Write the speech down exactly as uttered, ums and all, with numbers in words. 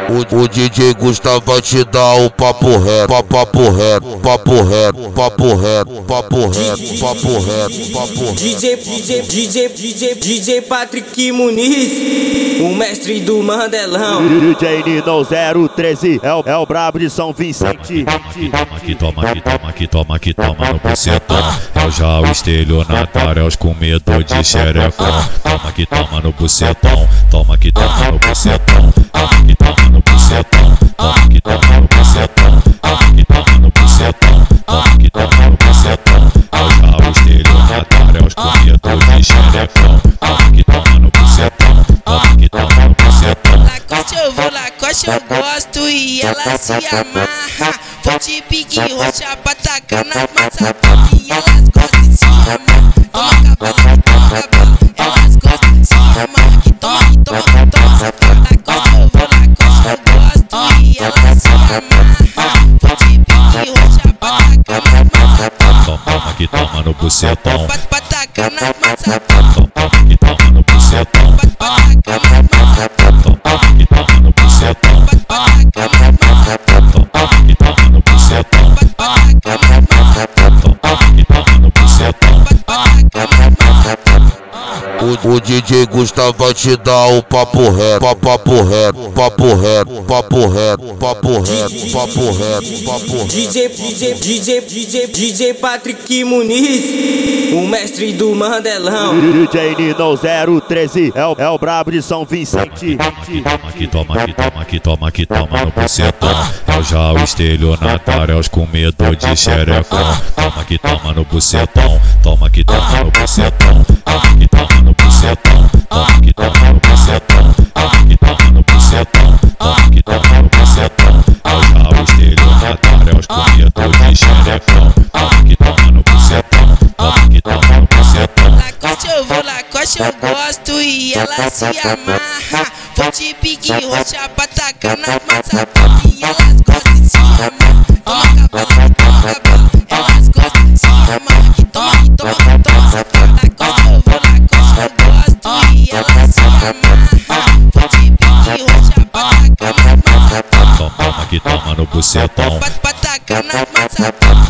O, o D J Gustavo vai te dar o papo reto, papo, papo reto, papo reto, papo reto, papo reto, papo reto, papo reto. D J, D J, D J, D J, D J Patrick Muniz, o mestre do Mandelão. D J Nino zero treze é o, é o brabo de São Vicente. Toma que toma que toma que toma que toma no bucetão. É o já o estelionatário, é os com medo de xerecão. Toma que toma no bucetão, toma que toma no bucetão. Toma que toma no bucetão, toma que toma no bucetão. Toma que toma no bucetão, toma que toma no bucetão. É o já o estelionatário, é os com medo de xerecão. Toma que toma no bucetão, toma que toma no bucetão. Lacoste eu vou, Lacoste eu gosto e ela se amarra. Vou de pique roxa pra tacar nas massas e elas gostam de se amar. Toma cabala, toma cabala, elas gostam de se amar. Que toma, que toma, que toma safada. Lacoste eu vou, Lacoste eu gosto e ela se amarra. Vou de pique roxa pra tacar nas massas. Toma que toma no bucetão, pra tacar nas massas. toma que toma no bucetão, Pra tacar nas massas. toma que toma no bucetão, Pra tacar nas massas. toma que toma no bucetão, Pra tacar nas massas. toma que toma no bucetão. O, o D J Gustavo vai te dar o papo reto, papo, papo reto, papo reto, papo reto, papo reto, papo reto, papo reto. D J, D J, D J, D J, D J Patrick Muniz, o mestre do Mandelão. D J Nino zero treze é o, é o brabo de São Vicente. Toma que toma que toma que toma que toma no bucetão. É o já o estelionatário, é os com medo de xerecão. Toma que toma no bucetão, toma que toma no bucetão. Toma que toma no bucetão, toma que toma no bucetão. Toma que toma no bucetão, toma que toma no bucetão. É o já o estelionatário, é os com medo de xerecão. Toma que toma no bucetão, toma que toma no bucetão. Lacoste eu vou, Lacoste eu gosto e ela se amarra. Vou de pique roxa pra tacar nas massas e elas gostam de se amar. Toma cabala, toma cabala, elas gostam de se amar. Que toma, que toma, que toma safada. Lacoste eu vou, Lacoste eu gosto e ela se amarra. Vou de pique roxa pra tacar nas massas. Toma que toma no bucetão, Pra tacar nas massas.